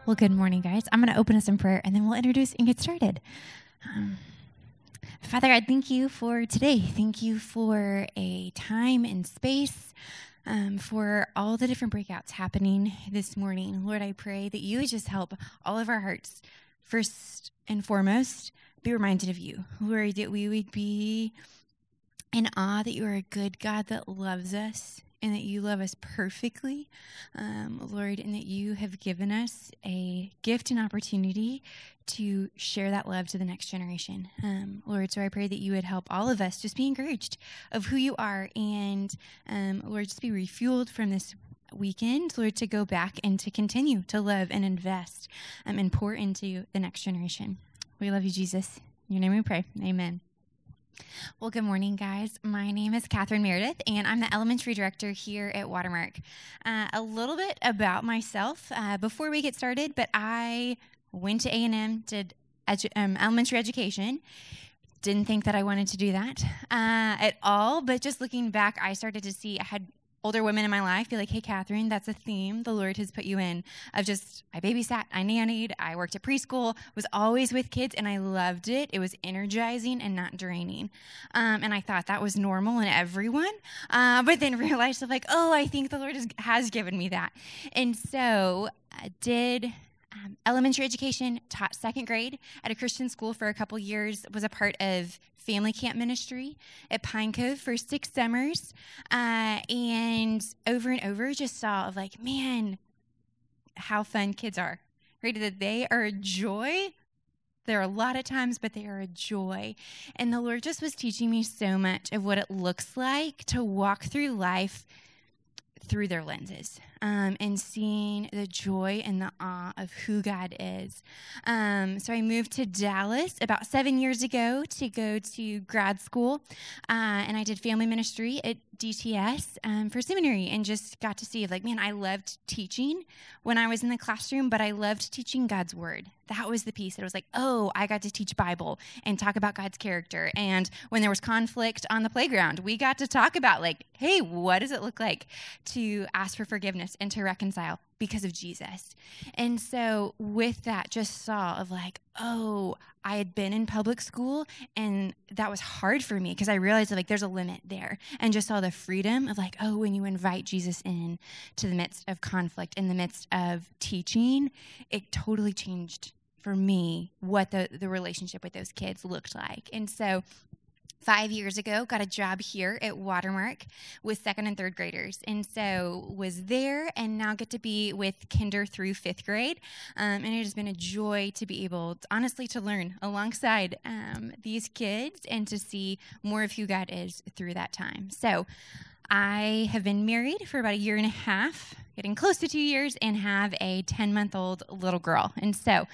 Well, good morning, guys. I'm going to open us in prayer, and then we'll introduce and get started. Father God, thank you for today. Thank you for a time and space, for all the different breakouts happening this morning. Lord, I pray that you would just help all of our hearts, first and foremost, be reminded of you. Lord, that we would be in awe that you are a good God that loves us, and that you love us perfectly, Lord, and that you have given us a gift and opportunity to share that love to the next generation. Lord, so I pray that you would help all of us just be encouraged of who you are, and Lord, just be refueled from this weekend, Lord, to go back and to continue to love and invest and pour into the next generation. We love you, Jesus. In your name we pray. Amen. Well, good morning, guys. My name is Catherine Meredith, and I'm the elementary director here at Watermark. A little bit about myself before we get started, but I went to A&M, did elementary education. Didn't think that I wanted to do that at all, but just looking back, I started to see I had older women in my life be like, hey, Catherine, that's a theme the Lord has put you in of just, I babysat, I nannied, I worked at preschool, was always with kids, and I loved it. It was energizing and not draining. And I thought that was normal in everyone, but then realized, like, oh, I think the Lord has given me that. And so I did elementary education, taught second grade at a Christian school for a couple years, was a part of family camp ministry at Pine Cove for 6 summers, and over just saw of like, man, how fun kids are, right? That they are a joy. There are a lot of times, but they are a joy. And the Lord just was teaching me so much of what it looks like to walk through life through their lenses, and seeing the joy and the awe of who God is. So I moved to Dallas about 7 years ago to go to grad school, and I did family ministry at DTS for seminary, and just got to see, like, man, I loved teaching when I was in the classroom, but I loved teaching God's word. That was the piece that was like, oh, I got to teach Bible and talk about God's character. And when there was conflict on the playground, we got to talk about, like, hey, what does it look like to ask for forgiveness and to reconcile because of Jesus? And so with that, just saw of like, oh, I had been in public school, and that was hard for me because I realized that, like, there's a limit there, and just saw the freedom of like, oh, when you invite Jesus in to the midst of conflict, in the midst of teaching, it totally changed for me what the relationship with those kids looked like. And so 5 years ago, got a job here at Watermark with second and third graders. And so was there, and now get to be with kinder through 5th grade. And it has been a joy to be able, honestly, to learn alongside these kids and to see more of who God is through that time. So I have been married for about 1.5 years, getting close to 2 years, and have a 10-month-old little girl. And so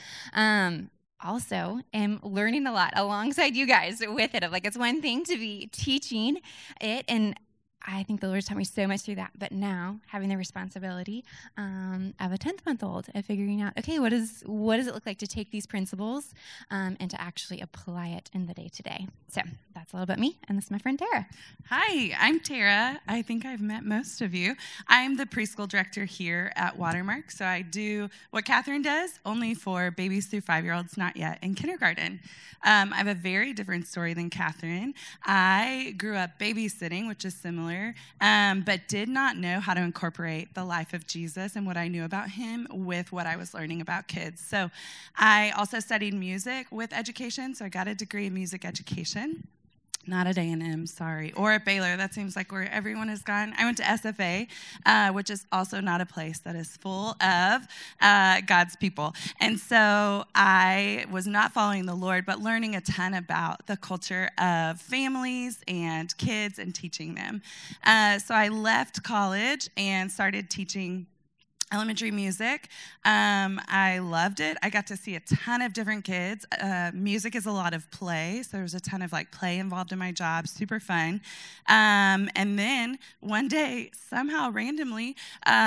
also am learning a lot alongside you guys with it. Like, it's one thing to be teaching it, and I think the Lord's taught me so much through that, but now having the responsibility of a 10th-month-old and figuring out, okay, what does it look like to take these principles and to actually apply it in the day-to-day? So that's a little bit me, and this is my friend Tara. Hi, I'm Tara. I think I've met most of you. I'm the preschool director here at Watermark, so I do what Catherine does, only for babies through 5-year-olds, not yet, in kindergarten. I have a very different story than Catherine. I grew up babysitting, which is similar, but did not know how to incorporate the life of Jesus and what I knew about him with what I was learning about kids. So I also studied music with education, so I got a degree in music education. Not at A&M, sorry, or at Baylor. That seems like where everyone has gone. I went to SFA, which is also not a place that is full of God's people. And so I was not following the Lord, but learning a ton about the culture of families and kids and teaching them. So I left college and started teaching elementary music. I loved it. I got to see a ton of different kids. Music is a lot of play, so there was a ton of like play involved in my job, super fun. And then one day, somehow randomly,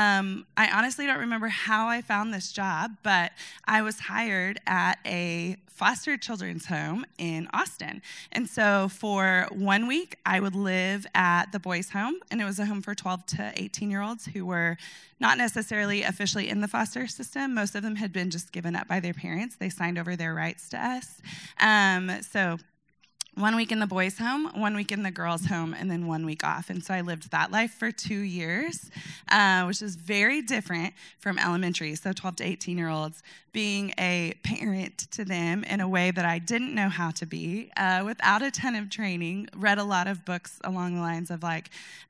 I honestly don't remember how I found this job, but I was hired at a foster children's home in Austin. And so for 1 week, I would live at the boys' home, and it was a home for 12 to 18-year-olds who were not necessarily officially in the foster system. Most of them had been just given up by their parents. They signed over their rights to us. So 1 week in the boys' home, 1 week in the girls' home, and then 1 week off. And so I lived that life for 2 years, which is very different from elementary. So 12 to 18-year-olds, being a parent to them in a way that I didn't know how to be, without a ton of training. Read a lot of books along the lines of like,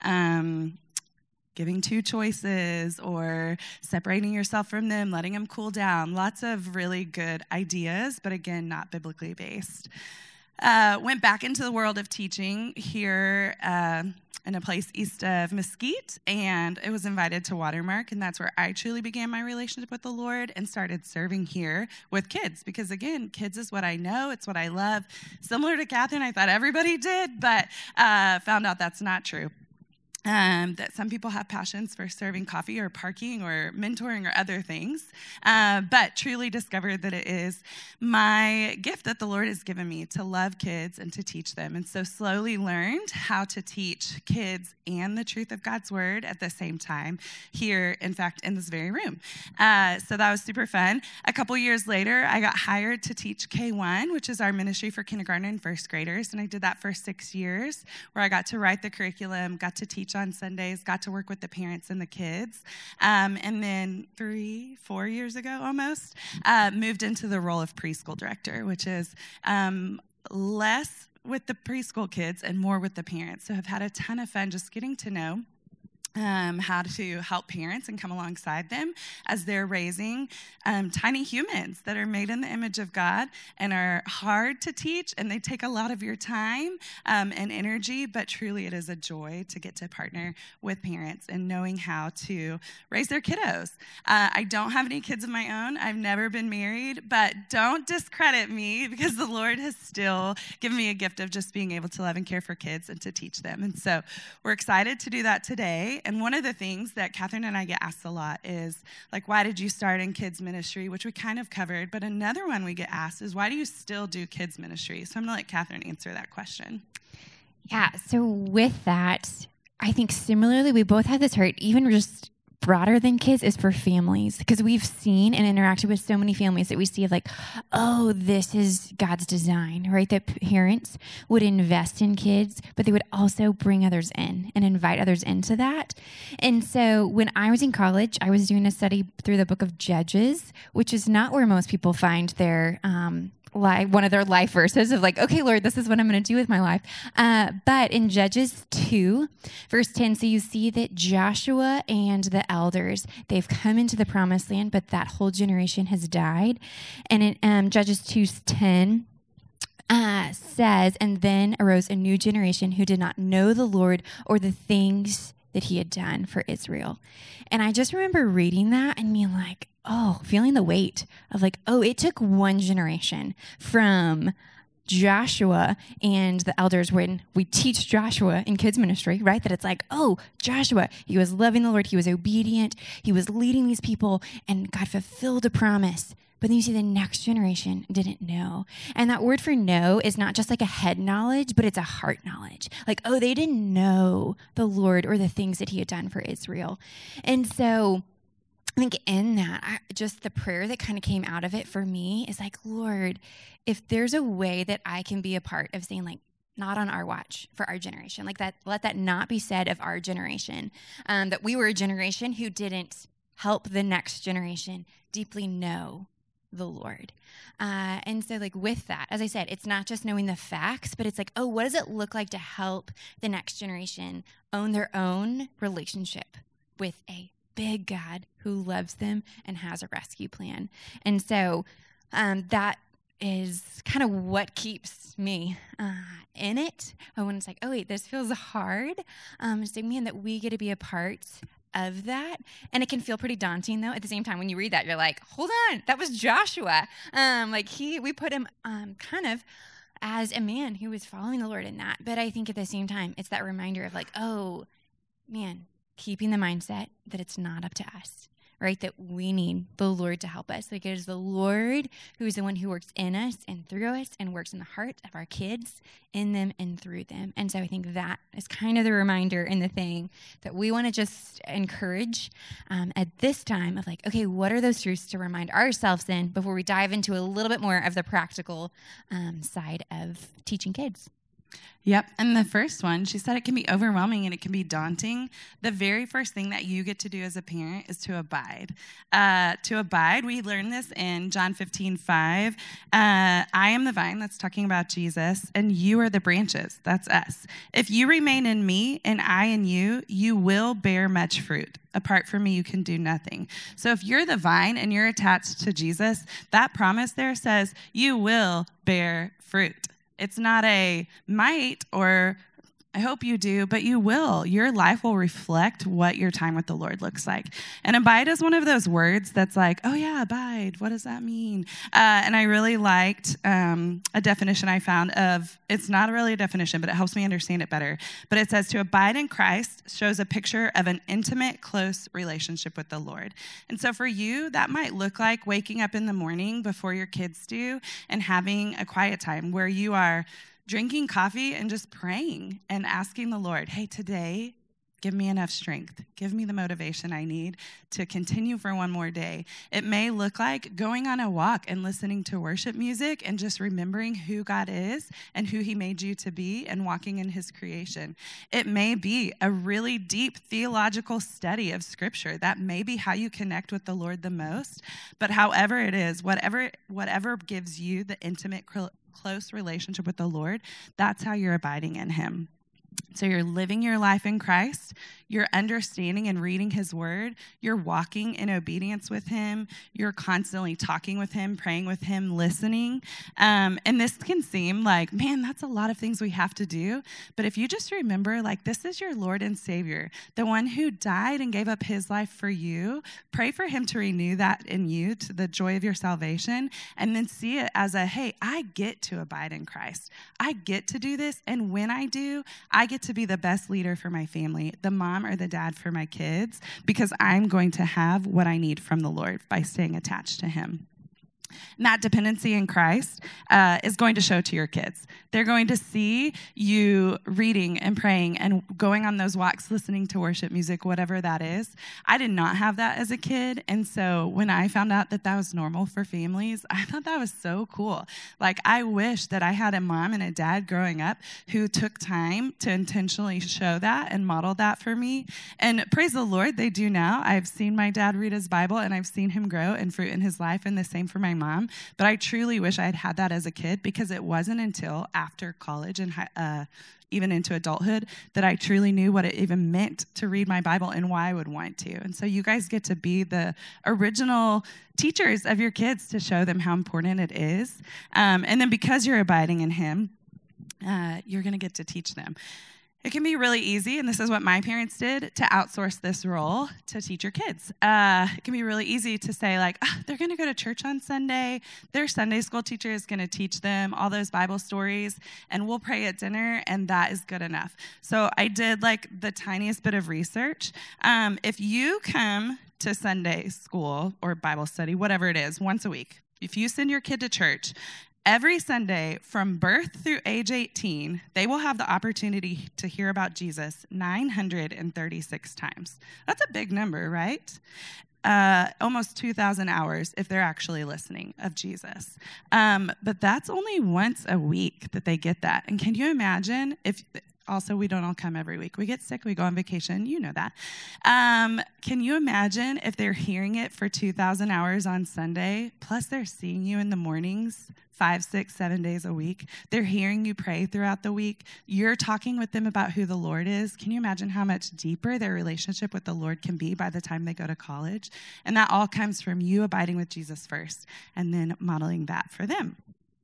giving two choices or separating yourself from them, letting them cool down. Lots of really good ideas, but again, not biblically based. Went back into the world of teaching here in a place east of Mesquite, and I was invited to Watermark, and that's where I truly began my relationship with the Lord and started serving here with kids, because again, kids is what I know, it's what I love. Similar to Catherine, I thought everybody did, but found out that's not true. That some people have passions for serving coffee or parking or mentoring or other things, but truly discovered that it is my gift that the Lord has given me to love kids and to teach them. And so slowly learned how to teach kids and the truth of God's word at the same time here, in fact, in this very room. So that was super fun. A couple years later, I got hired to teach K1, which is our ministry for kindergarten and first graders. And I did that for 6 years, where I got to write the curriculum, got to teach on Sundays, got to work with the parents and the kids. And then 3-4 years ago almost, moved into the role of preschool director, which is less with the preschool kids and more with the parents. So I've had a ton of fun just getting to know how to help parents and come alongside them as they're raising tiny humans that are made in the image of God and are hard to teach, and they take a lot of your time and energy, but truly it is a joy to get to partner with parents and knowing how to raise their kiddos. I don't have any kids of my own. I've never been married, but don't discredit me, because the Lord has still given me a gift of just being able to love and care for kids and to teach them. And so we're excited to do that today. And one of the things that Catherine and I get asked a lot is, like, why did you start in kids ministry, which we kind of covered. But another one we get asked is, why do you still do kids ministry? So I'm going to let Catherine answer that question. Yeah, so with that, I think similarly, we both had this heart, even just broader than kids, is for families, because we've seen and interacted with so many families that we see of like, oh, this is God's design, right? That parents would invest in kids, but they would also bring others in and invite others into that. And so when I was in college, I was doing a study through the book of Judges, which is not where most people find their one of their life verses of like, okay, Lord, this is what I'm going to do with my life. But in Judges 2, verse 10, so you see that Joshua and the elders, they've come into the promised land, but that whole generation has died. And in Judges 2:10, says, and then arose a new generation who did not know the Lord or the things that he had done for Israel. And I just remember reading that and being like, oh, feeling the weight of like, oh, it took one generation from Joshua and the elders. When we teach Joshua in kids ministry, right, that it's like, oh, Joshua, he was loving the Lord, he was obedient, he was leading these people, and God fulfilled a promise. But then you see the next generation didn't know. And that word for know is not just like a head knowledge, but it's a heart knowledge. Like, oh, they didn't know the Lord or the things that he had done for Israel. And so I think in that, just the prayer that kind of came out of it for me is like, Lord, if there's a way that I can be a part of saying like, not on our watch for our generation, like that, let that not be said of our generation, that we were a generation who didn't help the next generation deeply know the Lord. And so like with that, as I said, it's not just knowing the facts, but it's like, oh, what does it look like to help the next generation own their own relationship with a big God who loves them and has a rescue plan? And so that is kind of what keeps me in it. When it's like, oh wait, this feels hard. It's like, man, that we get to be a part of that. And it can feel pretty daunting though. At the same time, when you read that, you're like, hold on, that was Joshua. We put him kind of as a man who was following the Lord in that. But I think at the same time, it's that reminder of like, oh man, keeping the mindset that it's not up to us, right? That we need the Lord to help us. Like, it is the Lord who is the one who works in us and through us and works in the heart of our kids, in them and through them. And so I think that is kind of the reminder and the thing that we want to just encourage at this time of like, okay, what are those truths to remind ourselves in before we dive into a little bit more of the practical side of teaching kids? Yep. And the first one, she said it can be overwhelming and it can be daunting. The very first thing that you get to do as a parent is to abide. To abide, we learn this in John 15:5. I am the vine, that's talking about Jesus, and you are the branches, that's us. If you remain in me and I in you, you will bear much fruit. Apart from me, you can do nothing. So if you're the vine and you're attached to Jesus, that promise there says you will bear fruit. It's not a might or I hope you do, but you will. Your life will reflect what your time with the Lord looks like. And abide is one of those words that's like, oh yeah, abide. What does that mean? And I really liked a definition I found of, it's not really a definition, but it helps me understand it better. But it says to abide in Christ shows a picture of an intimate, close relationship with the Lord. And so for you, that might look like waking up in the morning before your kids do and having a quiet time where you are drinking coffee and just praying and asking the Lord, hey, today, give me enough strength. Give me the motivation I need to continue for one more day. It may look like going on a walk and listening to worship music and just remembering who God is and who he made you to be and walking in his creation. It may be a really deep theological study of Scripture. That may be how you connect with the Lord the most. But however it is, whatever gives you the intimate, close relationship with the Lord, that's how you're abiding in him. So you're living your life in Christ, you're understanding and reading his word, you're walking in obedience with him, you're constantly talking with him, praying with him, listening. And this can seem like, man, that's a lot of things we have to do. But if you just remember, like, this is your Lord and Savior, the one who died and gave up his life for you, pray for him to renew that in you to the joy of your salvation, and then see it as a, hey, I get to abide in Christ. I get to do this, and when I do, I get to be the best leader for my family, the mom or the dad for my kids, because I'm going to have what I need from the Lord by staying attached to him. And that dependency in Christ is going to show to your kids. They're going to see you reading and praying and going on those walks, listening to worship music, whatever that is. I did not have that as a kid. And so when I found out that that was normal for families, I thought that was so cool. Like, I wish that I had a mom and a dad growing up who took time to intentionally show that and model that for me. And praise the Lord, they do now. I've seen my dad read his Bible and I've seen him grow and fruit in his life, and the same for my mom. But I truly wish I had had that as a kid, because it wasn't until after college and even into adulthood that I truly knew what it even meant to read my Bible and why I would want to. And so you guys get to be the original teachers of your kids to show them how important it is. And then because you're abiding in him, you're going to get to teach them. It can be really easy, and this is what my parents did, to outsource this role to teach your kids. It can be really easy to say, like, they're going to go to church on Sunday. Their Sunday school teacher is going to teach them all those Bible stories, and we'll pray at dinner, and that is good enough. So I did, like, the tiniest bit of research. If you come to Sunday school or Bible study, whatever it is, once a week, if you send your kid to church, every Sunday from birth through age 18, they will have the opportunity to hear about Jesus 936 times. That's a big number, right? Almost 2,000 hours if they're actually listening of Jesus. But that's only once a week that they get that. And can you imagine if... Also, we don't all come every week. We get sick, we go on vacation, you know that. Can you imagine if they're hearing it for 2,000 hours on Sunday, plus they're seeing you in the mornings 5, 6, 7 days a week? They're hearing you pray throughout the week. You're talking with them about who the Lord is. Can you imagine how much deeper their relationship with the Lord can be by the time they go to college? And that all comes from you abiding with Jesus first and then modeling that for them.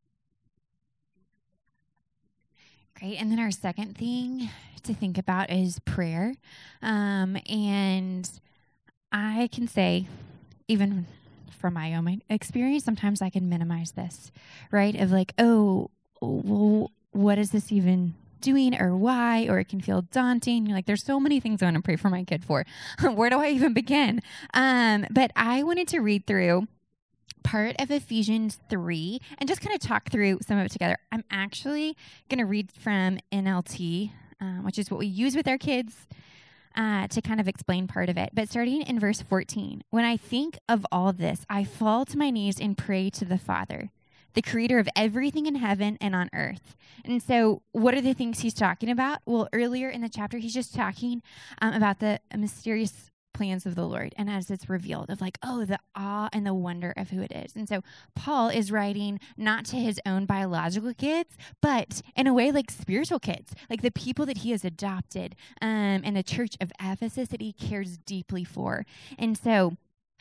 Great. And then our second thing to think about is prayer. And I can say, even from my own experience, sometimes I can minimize this, right? Of like, oh, well, what does this even doing or why, or it can feel daunting. You're like, there's so many things I want to pray for my kid for. Where do I even begin? But I wanted to read through part of Ephesians 3 and just kind of talk through some of it together. I'm actually going to read from NLT, which is what we use with our kids to kind of explain part of it. But starting in verse 14, when I think of all this, I fall to my knees and pray to the Father, the creator of everything in heaven and on earth. And so what are the things he's talking about? Well, earlier in the chapter, he's just talking about the mysterious plans of the Lord. And as it's revealed of like, oh, the awe and the wonder of who it is. And so Paul is writing not to his own biological kids, but in a way like spiritual kids, like the people that he has adopted and the church of Ephesus that he cares deeply for. And so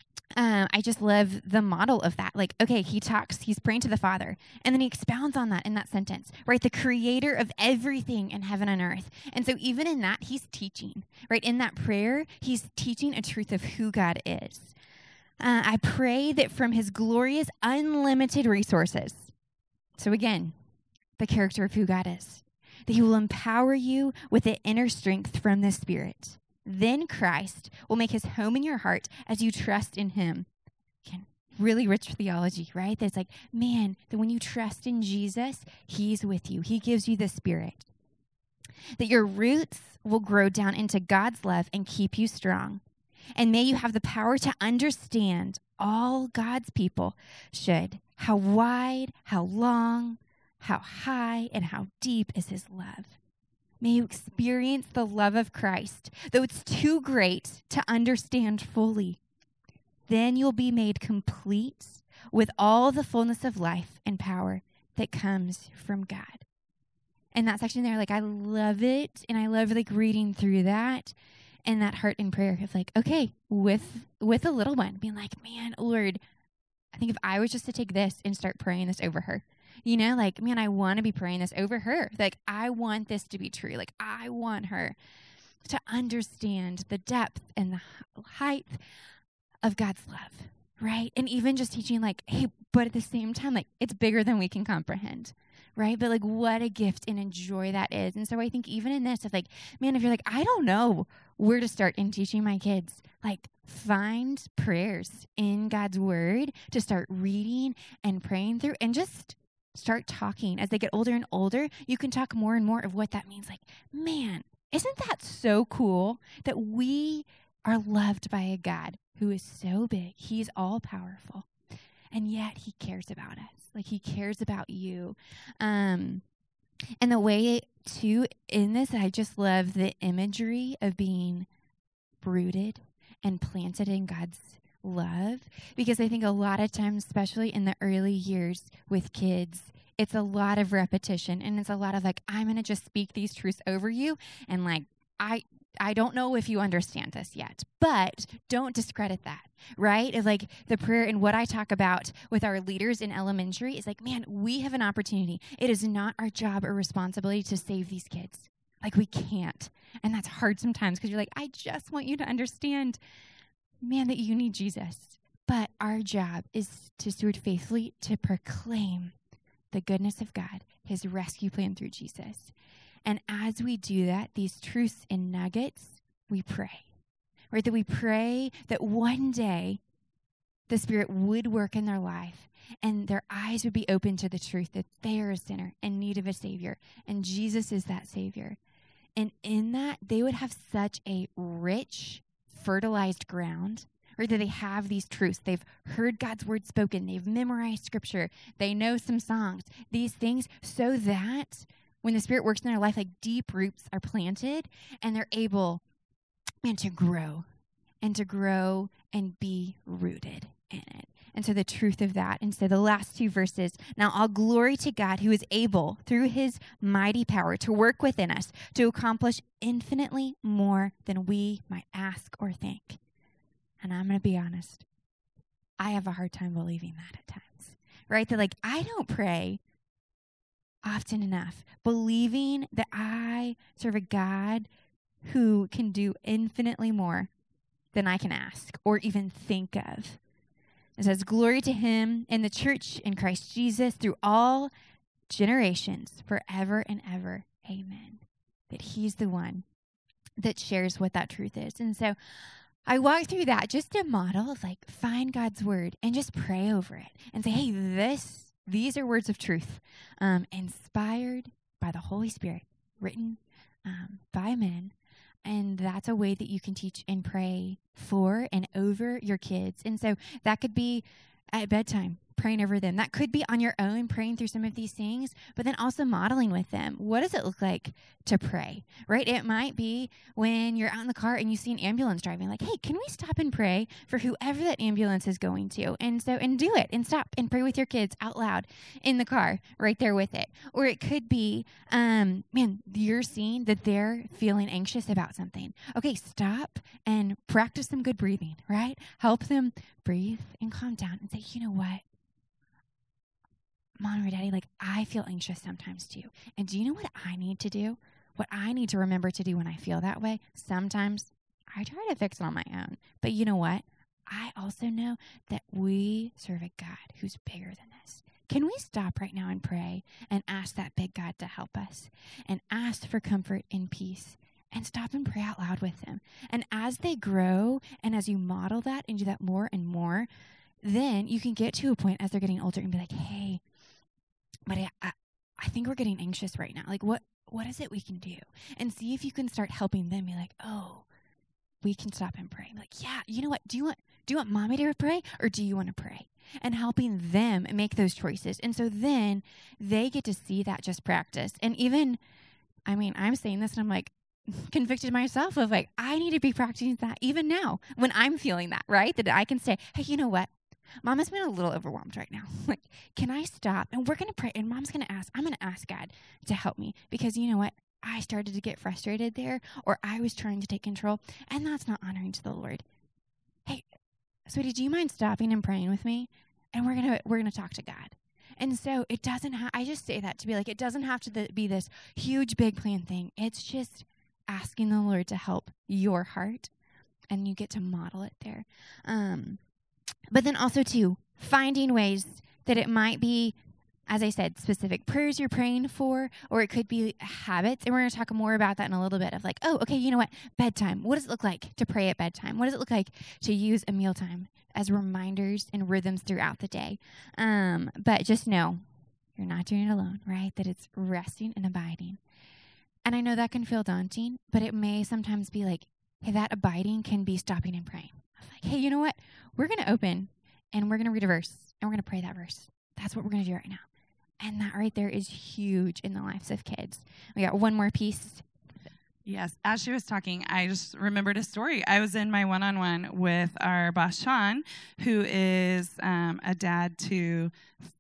I just love the model of that. Like, okay, he's praying to the Father, and then he expounds on that in that sentence, right? The creator of everything in heaven and earth. And so even in that, he's teaching, right? In that prayer, he's teaching a truth of who God is. I pray that from his glorious, unlimited resources, so again, the character of who God is, that he will empower you with the inner strength from the Spirit. Then Christ will make his home in your heart as you trust in him. Again, really rich theology, right? That's like, man, that when you trust in Jesus, he's with you. He gives you the Spirit. That your roots will grow down into God's love and keep you strong. And may you have the power to understand all God's people should. How wide, how long, how high, and how deep is his love. May you experience the love of Christ, though it's too great to understand fully. Then you'll be made complete with all the fullness of life and power that comes from God. And that section there, like, I love it. And I love, like, reading through that and that heart in prayer of, like, okay, with a little one, being like, man, Lord, I think if I was just to take this and start praying this over her, you know, like, man, I want to be praying this over her. Like, I want this to be true. Like, I want her to understand the depth and the height of God's love, right? And even just teaching, like, hey, but at the same time, like, it's bigger than we can comprehend, right? But, like, what a gift and a joy that is. And so I think even in this, of like, man, if you're like, I don't know where to start in teaching my kids, like, find prayers in God's word to start reading and praying through, and just start talking. As they get older and older, you can talk more and more of what that means. Like, man, isn't that so cool that we are loved by a God who is so big? He's all powerful, and yet he cares about us. Like, he cares about you. And the way too in this, I just love the imagery of being rooted and planted in God's love, because I think a lot of times, especially in the early years with kids, it's a lot of repetition, and it's a lot of like, I'm going to just speak these truths over you, and like, I don't know if you understand this yet, but don't discredit that, right? It's like the prayer, and what I talk about with our leaders in elementary is like, man, we have an opportunity. It is not our job or responsibility to save these kids. Like, we can't. And that's hard sometimes, because you're like, I just want you to understand, man, that you need Jesus. But our job is to steward faithfully, to proclaim the goodness of God, his rescue plan through Jesus. And as we do that, these truths and nuggets, we pray, right? That we pray that one day the Spirit would work in their life and their eyes would be open to the truth that they are a sinner in need of a Savior, and Jesus is that Savior. And in that, they would have such a rich, fertilized ground, right? That they have these truths. They've heard God's word spoken. They've memorized scripture. They know some songs, these things, so that when the Spirit works in their life, like, deep roots are planted, and they're able, man, to grow and be rooted in it. And so the truth of that. And so the last two verses, now all glory to God who is able through his mighty power to work within us to accomplish infinitely more than we might ask or think. And I'm going to be honest, I have a hard time believing that at times, right? That, like, I don't pray often enough, believing that I serve a God who can do infinitely more than I can ask or even think of. It says, glory to him in the church in Christ Jesus through all generations, forever and ever. amen. That he's the one that shares what that truth is. And so I walk through that just a model of like, find God's word and just pray over it and say, hey, these are words of truth, inspired by the Holy Spirit, written by men. And that's a way that you can teach and pray for and over your kids. And so that could be at bedtime, praying over them. That could be on your own, praying through some of these things, but then also modeling with them. What does it look like to pray, right? It might be when you're out in the car and you see an ambulance driving, like, hey, can we stop and pray for whoever that ambulance is going to? And do it and stop and pray with your kids out loud in the car right there with it. Or it could be, you're seeing that they're feeling anxious about something. Okay, stop and practice some good breathing, right? Help them breathe and calm down and say, you know what? Mom or Daddy, like, I feel anxious sometimes too. And do you know what I need to do? What I need to remember to do when I feel that way? Sometimes I try to fix it on my own. But you know what? I also know that we serve a God who's bigger than this. Can we stop right now and pray and ask that big God to help us and ask for comfort and peace and stop and pray out loud with them? And as they grow and as you model that and do that more and more, then you can get to a point as they're getting older and be like, hey, but I think we're getting anxious right now. Like, what is it we can do? And see if you can start helping them be like, oh, we can stop and pray. Like, yeah, you know what? Do you want mommy to pray or do you want to pray? And helping them make those choices. And so then they get to see that just practice. And even, I'm saying this and I'm like, convicted myself of like, I need to be practicing that even now when I'm feeling that, right? That I can say, hey, you know what? Mama's been a little overwhelmed right now. Like, can I stop? And we're going to pray. And I'm going to ask God to help me because you know what? I started to get frustrated there or I was trying to take control and that's not honoring to the Lord. Hey, sweetie, do you mind stopping and praying with me? And we're going to talk to God. And so it doesn't I just say that to be like, it doesn't have to be this huge, big plan thing. It's just asking the Lord to help your heart and you get to model it there. But then also, too, finding ways that it might be, as I said, specific prayers you're praying for, or it could be habits. And we're going to talk more about that in a little bit of like, oh, okay, you know what? Bedtime. What does it look like to pray at bedtime? What does it look like to use a mealtime as reminders and rhythms throughout the day? But just know you're not doing it alone, right? That it's resting and abiding. And I know that can feel daunting, but it may sometimes be like, hey, that abiding can be stopping and praying. Like, hey, you know what? We're going to open and we're going to read a verse and we're going to pray that verse. That's what we're going to do right now. And that right there is huge in the lives of kids. We got one more piece. Yes. As she was talking, I just remembered a story. I was in my one-on-one with our boss, Sean, who is a dad to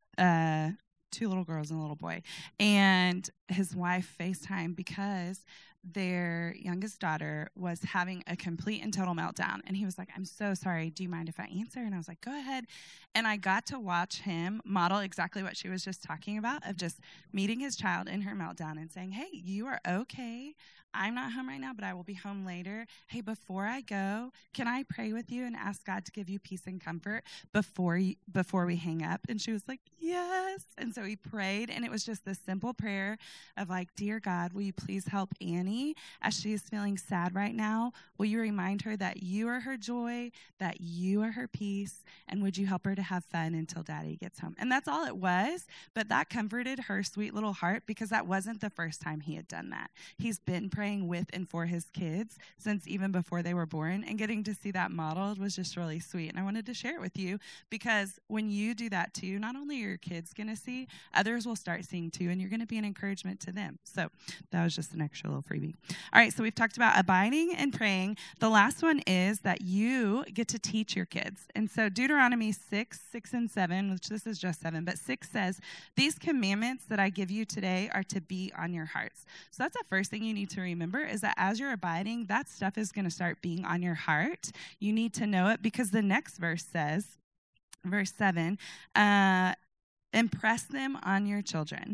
2 little girls and a little boy. And his wife FaceTimed because their youngest daughter was having a complete and total meltdown. And he was like, I'm so sorry. Do you mind if I answer? And I was like, go ahead. And I got to watch him model exactly what she was just talking about, of just meeting his child in her meltdown and saying, hey, you are okay. I'm not home right now, but I will be home later. Hey, before I go, can I pray with you and ask God to give you peace and comfort before we hang up? And she was like, yes. And so he prayed, and it was just this simple prayer of like, dear God, will you please help Annie as she is feeling sad right now? Will you remind her that you are her joy, that you are her peace, and would you help her to have fun until Daddy gets home? And that's all it was, but that comforted her sweet little heart because that wasn't the first time he had done that. He's been praying with and for his kids since even before they were born, and getting to see that modeled was just really sweet. And I wanted to share it with you because when you do that too, not only are your kids going to see, others will start seeing too, and you're going to be an encouragement to them. So that was just an extra little freebie. All right, so we've talked about abiding and praying. The last one is that you get to teach your kids. And so Deuteronomy 6 and 7, which this is just 7, but 6 says, these commandments that I give you today are to be on your hearts. So that's the first thing you need to remember, is that as you're abiding, that stuff is going to start being on your heart. You need to know it because the next verse says, verse 7, impress them on your children.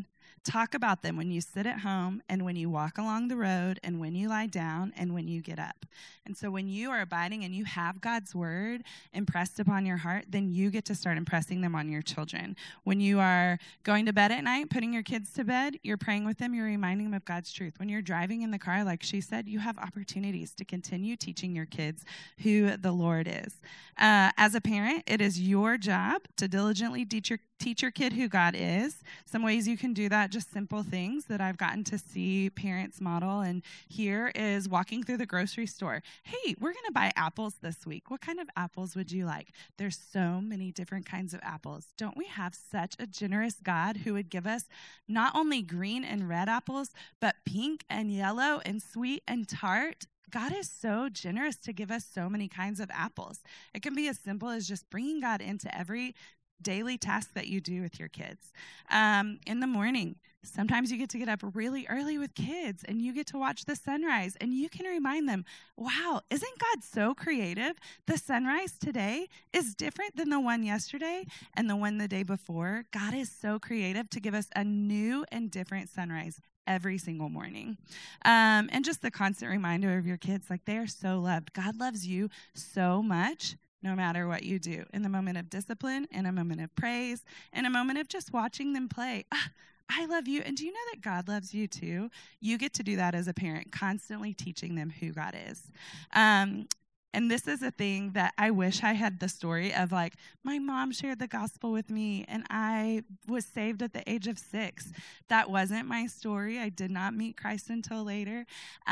Talk about them when you sit at home and when you walk along the road and when you lie down and when you get up. And so when you are abiding and you have God's word impressed upon your heart, then you get to start impressing them on your children. When you are going to bed at night, putting your kids to bed, you're praying with them, you're reminding them of God's truth. When you're driving in the car, like she said, you have opportunities to continue teaching your kids who the Lord is. As a parent, it is your job to diligently teach your kid who God is. Some ways you can do that, just simple things that I've gotten to see parents model. And here is walking through the grocery store. Hey, we're going to buy apples this week. What kind of apples would you like? There's so many different kinds of apples. Don't we have such a generous God who would give us not only green and red apples, but pink and yellow and sweet and tart? God is so generous to give us so many kinds of apples. It can be as simple as just bringing God into every daily task that you do with your kids. In the morning, sometimes you get to get up really early with kids and you get to watch the sunrise and you can remind them, wow, isn't God so creative? The sunrise today is different than the one yesterday and the one the day before. God is so creative to give us a new and different sunrise every single morning. And just the constant reminder of your kids, like they are so loved. God loves you so much no matter what you do. In the moment of discipline, in a moment of praise, in a moment of just watching them play. I love you. And do you know that God loves you too? You get to do that as a parent, constantly teaching them who God is. And this is a thing that I wish I had the story of, like, my mom shared the gospel with me and I was saved at the age of 6. That wasn't my story. I did not meet Christ until later.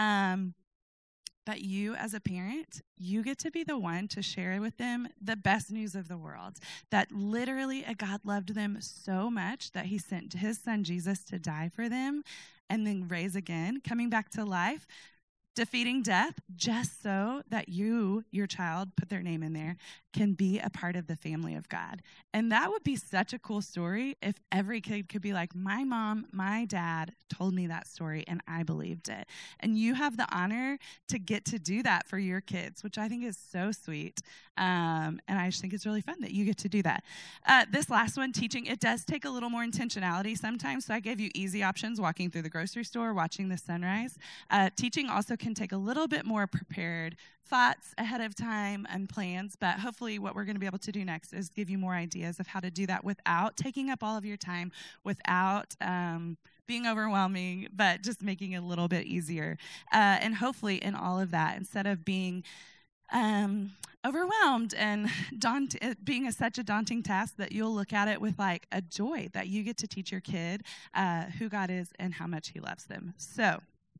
But you as a parent, you get to be the one to share with them the best news of the world. That literally God loved them so much that he sent his son Jesus to die for them and then raise again, coming back to life, defeating death, just so that you, your child, put their name in there, can be a part of the family of God. And that would be such a cool story if every kid could be like, my mom, my dad told me that story and I believed it. And you have the honor to get to do that for your kids, which I think is so sweet. And I just think it's really fun that you get to do that. This last one, teaching, it does take a little more intentionality sometimes. So I gave you easy options, walking through the grocery store, watching the sunrise. Teaching also can take a little bit more prepared thoughts ahead of time and plans, but hopefully what we're going to be able to do next is give you more ideas of how to do that without taking up all of your time, without being overwhelming, but just making it a little bit easier. And hopefully in all of that, instead of being overwhelmed and being such a daunting task, that you'll look at it with like a joy that you get to teach your kid who God is and how much he loves them. So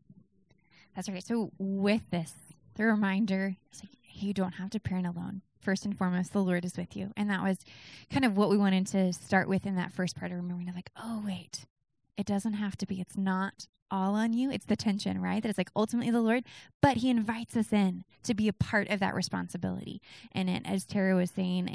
that's right. So with this, the reminder is like, hey, you don't have to parent alone. First and foremost, the Lord is with you. And that was kind of what we wanted to start with in that first part of remembering, like, oh, wait, it doesn't have to be. It's not all on you. It's the tension, right? That it's like ultimately the Lord, but he invites us in to be a part of that responsibility. And it, as Tara was saying,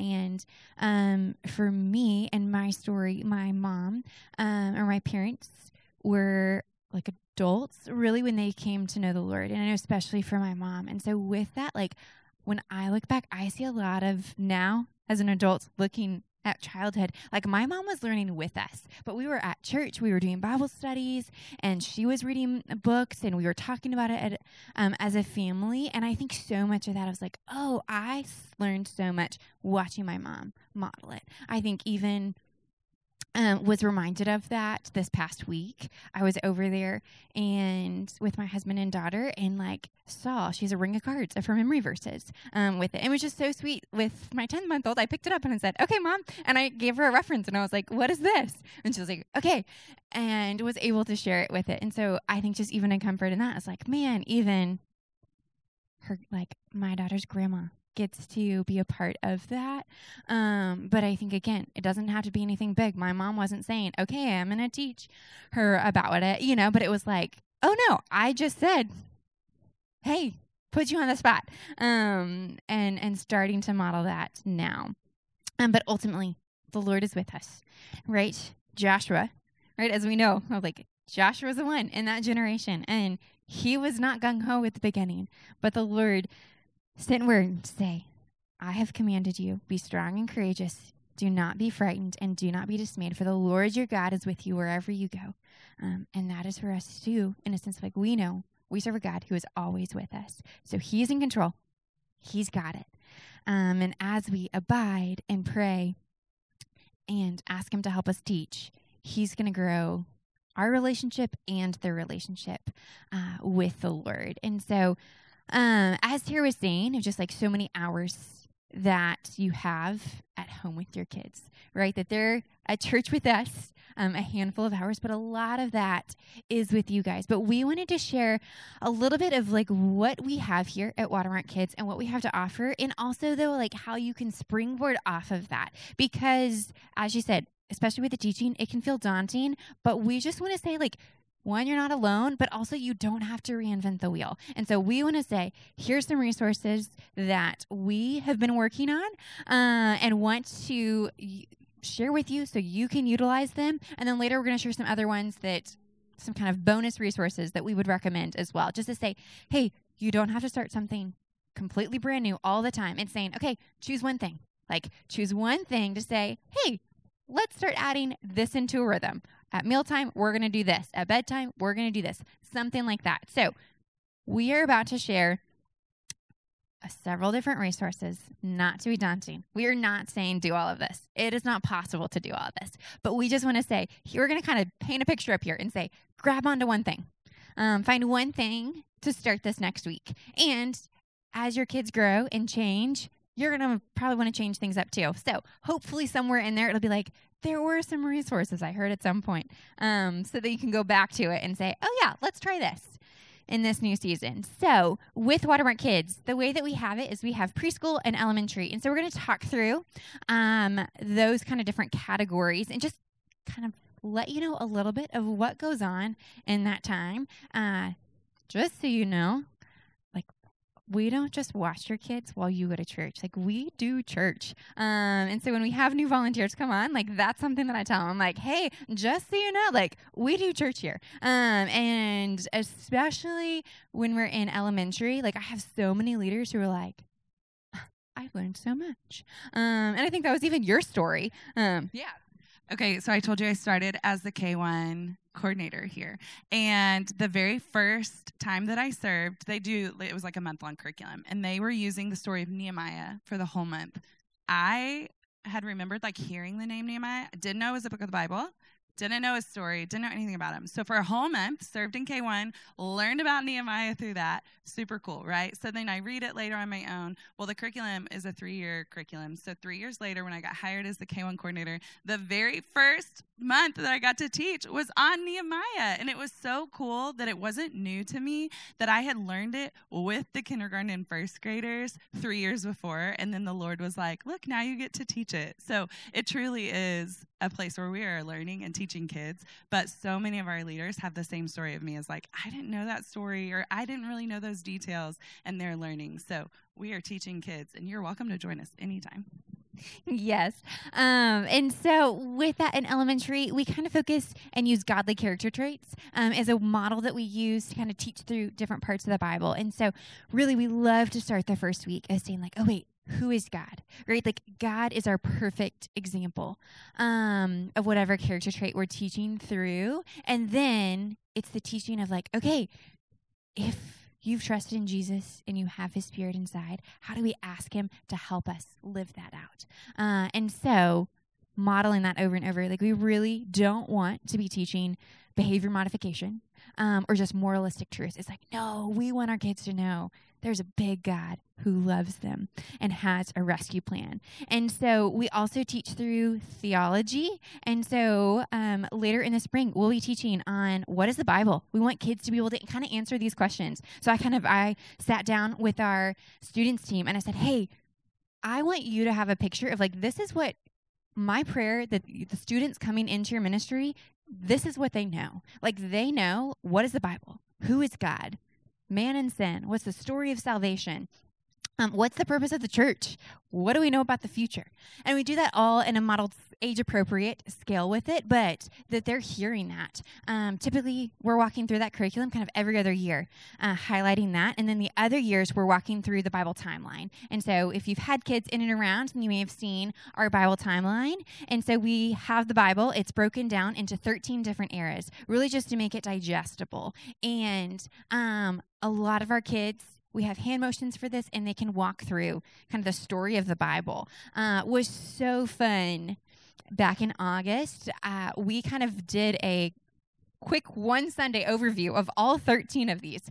and for me and my story, my mom or my parents were like adults really when they came to know the Lord, and I know especially for my mom. And so with that, like when I look back, I see a lot of now as an adult looking at childhood, like my mom was learning with us, but we were at church, we were doing Bible studies, and she was reading books, and we were talking about it as a family. And I think so much of that, I was like, oh, I learned so much watching my mom model it. I think even was reminded of that this past week. I was over there and with my husband and daughter, and like saw she has a ring of cards of her memory verses with it. It was just so sweet. With my 10-month-old, I picked it up and I said, okay, Mom. And I gave her a reference and I was like, what is this? And she was like, okay. And was able to share it with it. And so I think just even a comfort in that is like, man, even her, like my daughter's grandma gets to be a part of that. But I think, again, it doesn't have to be anything big. My mom wasn't saying, okay, I'm going to teach her about it, but it was like, oh, no, I just said, hey, put you on the spot, and starting to model that now. But ultimately, the Lord is with us, right? Joshua, right, as we know, like Joshua was the one in that generation, and he was not gung-ho at the beginning, but the Lord sent word to say, I have commanded you, be strong and courageous. Do not be frightened and do not be dismayed, for the Lord your God is with you wherever you go. And that is for us too, in a sense, like we know we serve a God who is always with us. So he's in control. He's got it. And as we abide and pray and ask him to help us teach, he's going to grow our relationship and their relationship with the Lord. And so as Tara was saying, just like so many hours that you have at home with your kids, right? That they're at church with us, a handful of hours, but a lot of that is with you guys. But we wanted to share a little bit of like what we have here at Watermark Kids and what we have to offer, and also though like how you can springboard off of that. Because as you said, especially with the teaching, it can feel daunting, but we just want to say like, one, you're not alone, but also you don't have to reinvent the wheel. And so we want to say, here's some resources that we have been working on and want to share with you so you can utilize them. And then later we're going to share some other ones that, some kind of bonus resources that we would recommend as well. Just to say, hey, you don't have to start something completely brand new all the time. It's saying, okay, choose one thing. Like choose one thing to say, hey, let's start adding this into a rhythm. At mealtime, we're going to do this. At bedtime, we're going to do this. Something like that. So we are about to share several different resources, not to be daunting. We are not saying do all of this. It is not possible to do all of this. But we just want to say, we're going to kind of paint a picture up here and say, grab onto one thing. Find one thing to start this next week. And as your kids grow and change, you're going to probably want to change things up too. So hopefully somewhere in there, it'll be like, there were some resources I heard at some point, so that you can go back to it and say, oh yeah, let's try this in this new season. So with Watermark Kids, the way that we have it is we have preschool and elementary. And so we're going to talk through those kind of different categories and just kind of let you know a little bit of what goes on in that time. Just so you know, like, we don't just watch your kids while you go to church. Like, we do church. And so when we have new volunteers come on, like, that's something that I tell them. I'm like, hey, just so you know, like, we do church here. And especially when we're in elementary, like, I have so many leaders who are like, I've learned so much. And I think that was even your story. Yeah. Okay, so I told you I started as the K1 coordinator here. And the very first time that I served, it was like a month-long curriculum, and they were using the story of Nehemiah for the whole month. I had remembered like hearing the name Nehemiah. I didn't know it was a book of the Bible. Didn't know his story, didn't know anything about him. So for a whole month, served in K1, learned about Nehemiah through that. Super cool, right? So then I read it later on my own. Well, the curriculum is a 3-year curriculum. So 3 years later, when I got hired as the K1 coordinator, the very first month that I got to teach was on Nehemiah. And it was so cool that it wasn't new to me, that I had learned it with the kindergarten and first graders 3 years before. And then the Lord was like, look, now you get to teach it. So it truly is a place where we are learning and teaching kids, but so many of our leaders have the same story of me as like, I didn't know that story, or I didn't really know those details, and they're learning. So we are teaching kids, and you're welcome to join us anytime. Yes. And so with that in elementary, we kind of focus and use godly character traits as a model that we use to kind of teach through different parts of the Bible. And so really we love to start the first week as saying like, oh, wait, who is God, right? Like God is our perfect example of whatever character trait we're teaching through. And then it's the teaching of like, okay, if you've trusted in Jesus and you have his Spirit inside, how do we ask him to help us live that out? And so modeling that over and over, like we really don't want to be teaching behavior modification or just moralistic truths. It's like, no, we want our kids to know there's a big God who loves them and has a rescue plan. And so we also teach through theology. And so later in the spring, we'll be teaching on what is the Bible. We want kids to be able to kind of answer these questions. So I sat down with our students team and I said, hey, I want you to have a picture of like, this is what my prayer that the students coming into your ministry, this is what they know. Like they know, what is the Bible? Who is God? Man and sin. What's the story of salvation? What's the purpose of the church? What do we know about the future? And we do that all in a modeled age-appropriate scale with it, but that they're hearing that. Typically, we're walking through that curriculum kind of every other year, highlighting that. And then the other years, we're walking through the Bible timeline. And so if you've had kids in and around, then you may have seen our Bible timeline. And so we have the Bible. It's broken down into 13 different eras, really just to make it digestible. And a lot of our kids, we have hand motions for this, and they can walk through kind of the story of the Bible. Was so fun. Back in August, we kind of did a quick one Sunday overview of all 13 of these.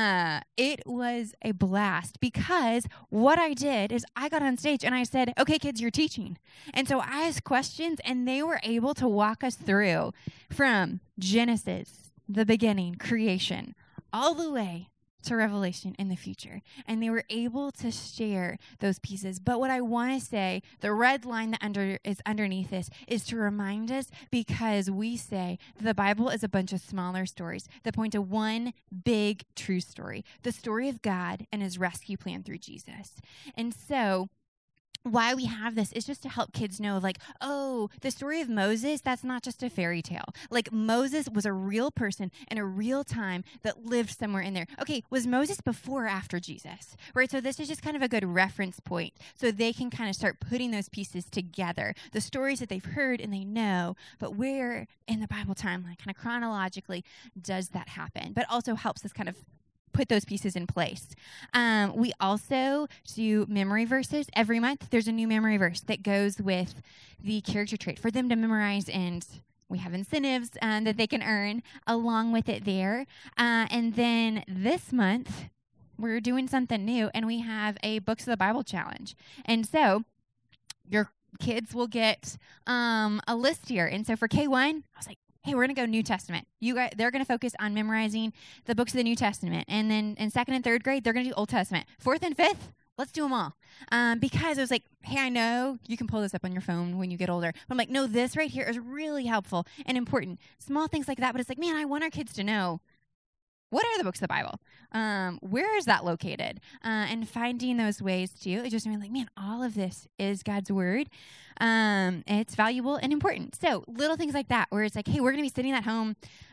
It was a blast because what I did is I got on stage and I said, okay, kids, you're teaching. And so I asked questions, and they were able to walk us through from Genesis, the beginning, creation, all the way to Revelation in the future. And they were able to share those pieces. But what I want to say, the red line that is underneath this, is to remind us, because we say the Bible is a bunch of smaller stories that point to one big true story, the story of God and his rescue plan through Jesus. And so why we have this is just to help kids know, like, oh, the story of Moses, that's not just a fairy tale. Like, Moses was a real person in a real time that lived somewhere in there. Okay, was Moses before or after Jesus? Right, so this is just kind of a good reference point so they can kind of start putting those pieces together, the stories that they've heard and they know, but where in the Bible timeline, kind of chronologically, does that happen? But also helps us kind of put those pieces in place. We also do memory verses. Every month, there's a new memory verse that goes with the character trait for them to memorize, and we have incentives that they can earn along with it there. And then this month, we're doing something new, and we have a Books of the Bible challenge. And so your kids will get a list here. And so for K1, I was like, hey, we're going to go New Testament. They're going to focus on memorizing the books of the New Testament. And then in 2nd and 3rd grade, they're going to do Old Testament. 4th and 5th, let's do them all. Because I was like, hey, I know you can pull this up on your phone when you get older. But I'm like, no, this right here is really helpful and important. Small things like that. But it's like, man, I want our kids to know, what are the books of the Bible? Where is that located? And finding those ways too. It's just like, man, all of this is God's word. It's valuable and important. So little things like that, where it's like, hey, we're going to be sitting at home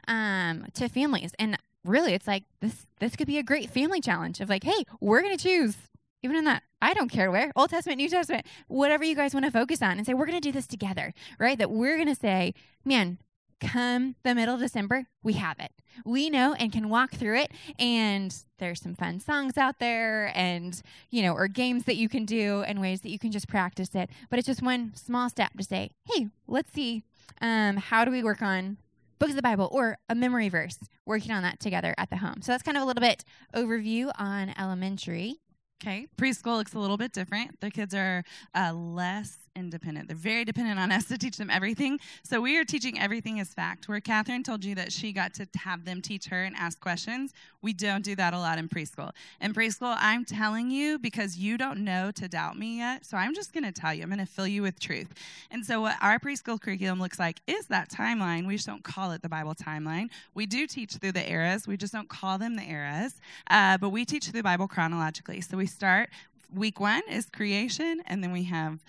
to families. And really, it's like, this could be a great family challenge of like, hey, we're going to choose, even in that, I don't care where, Old Testament, New Testament, whatever you guys want to focus on, and say, we're going to do this together, right? That we're going to say, man, come the middle of December, we have it. We know and can walk through it, and there's some fun songs out there and, or games that you can do and ways that you can just practice it. But it's just one small step to say, hey, let's see, how do we work on books of the Bible or a memory verse, working on that together at the home. So that's kind of a little bit overview on elementary. Okay, preschool looks a little bit different. The kids are less independent. They're very dependent on us to teach them everything. So we are teaching everything as fact. Where Catherine told you that she got to have them teach her and ask questions, we don't do that a lot in preschool. In preschool, I'm telling you because you don't know to doubt me yet, so I'm just going to tell you. I'm going to fill you with truth. And so what our preschool curriculum looks like is that timeline. We just don't call it the Bible timeline. We do teach through the eras. We just don't call them the eras, but we teach through the Bible chronologically. So we start, week 1 is creation, and then we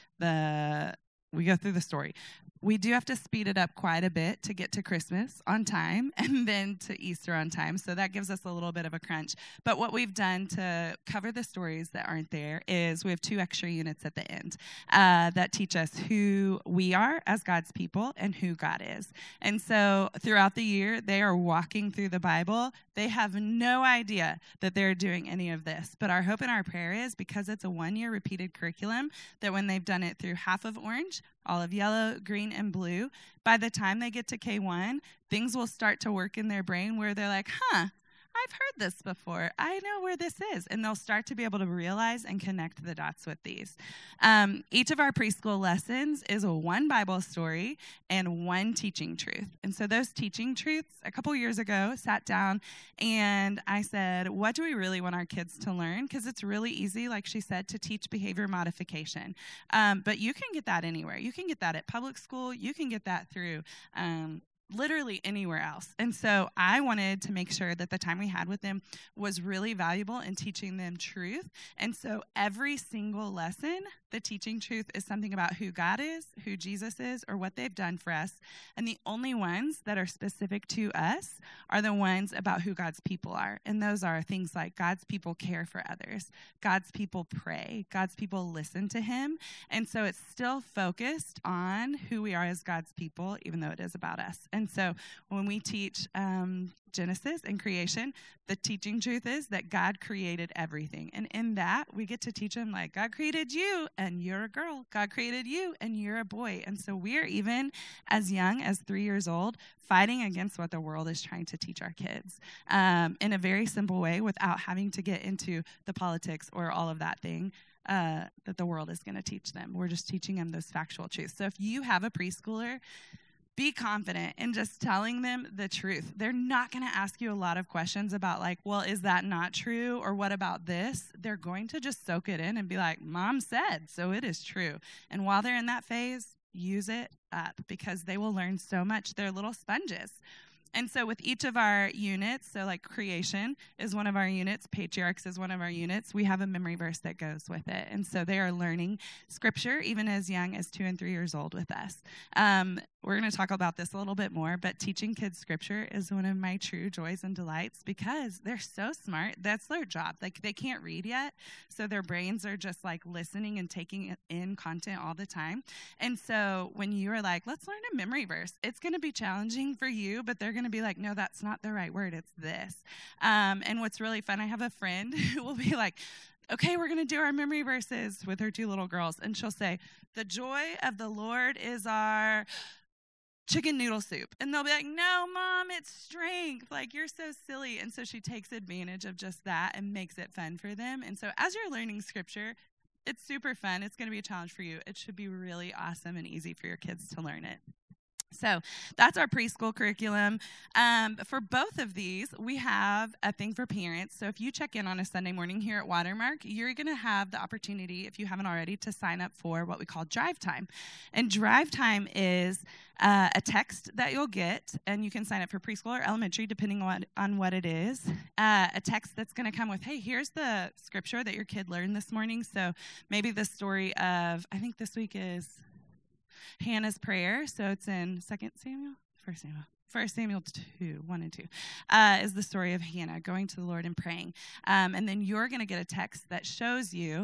go through the story. We do have to speed it up quite a bit to get to Christmas on time and then to Easter on time. So that gives us a little bit of a crunch. But what we've done to cover the stories that aren't there is we have 2 extra units at the end that teach us who we are as God's people and who God is. And so throughout the year, they are walking through the Bible. They have no idea that they're doing any of this. But our hope and our prayer is, because it's a 1-year repeated curriculum, that when they've done it through half of orange, all of yellow, green, and blue, by the time they get to K1, things will start to work in their brain where they're like, I've heard this before. I know where this is. And they'll start to be able to realize and connect the dots with these. Each of our preschool lessons is 1 Bible story and 1 teaching truth. And so those teaching truths, a couple years ago, sat down and I said, what do we really want our kids to learn? Because it's really easy, like she said, to teach behavior modification. But you can get that anywhere. You can get that at public school. You can get that through literally anywhere else. And so I wanted to make sure that the time we had with them was really valuable in teaching them truth. And so every single lesson, the teaching truth is something about who God is, who Jesus is, or what they've done for us. And the only ones that are specific to us are the ones about who God's people are. And those are things like God's people care for others, God's people pray, God's people listen to him. And so it's still focused on who we are as God's people, even though it is about us. And so when we teach Genesis and creation, the teaching truth is that God created everything. And in that, we get to teach them like, God created you and you're a girl. God created you and you're a boy. And so we are even as young as 3 years old fighting against what the world is trying to teach our kids in a very simple way without having to get into the politics or all of that thing that the world is going to teach them. We're just teaching them those factual truths. So if you have a preschooler, be confident in just telling them the truth. They're not going to ask you a lot of questions about like, well, is that not true? Or what about this? They're going to just soak it in and be like, Mom said, so it is true. And while they're in that phase, use it up because they will learn so much. They're little sponges. And so with each of our units, so like creation is one of our units, patriarchs is one of our units, we have a memory verse that goes with it. And so they are learning scripture even as young as 2 and 3 years old with us. We're going to talk about this a little bit more, but teaching kids scripture is one of my true joys and delights because they're so smart. That's their job. Like they can't read yet, so their brains are just like listening and taking in content all the time. And so when you are like, let's learn a memory verse, it's going to be challenging for you, but they're going to be like, no, that's not the right word. It's this. And what's really fun, I have a friend who will be like, okay, we're going to do our memory verses with her 2 little girls. And she'll say, the joy of the Lord is our chicken noodle soup. And they'll be like, no, Mom, it's strength. Like, you're so silly. And so she takes advantage of just that and makes it fun for them. And so as you're learning scripture, it's super fun. It's going to be a challenge for you. It should be really awesome and easy for your kids to learn it. So that's our preschool curriculum. For both of these, we have a thing for parents. So if you check in on a Sunday morning here at Watermark, you're going to have the opportunity, if you haven't already, to sign up for what we call Drive Time. And Drive Time is a text that you'll get, and you can sign up for preschool or elementary, depending on what it is. A text that's going to come with, hey, here's the scripture that your kid learned this morning. So maybe the story of, I think this week is Hannah's prayer, so it's in 2 Samuel, 1 Samuel. 1 Samuel 2, 1 and 2, is the story of Hannah going to the Lord and praying. And then you're going to get a text that shows you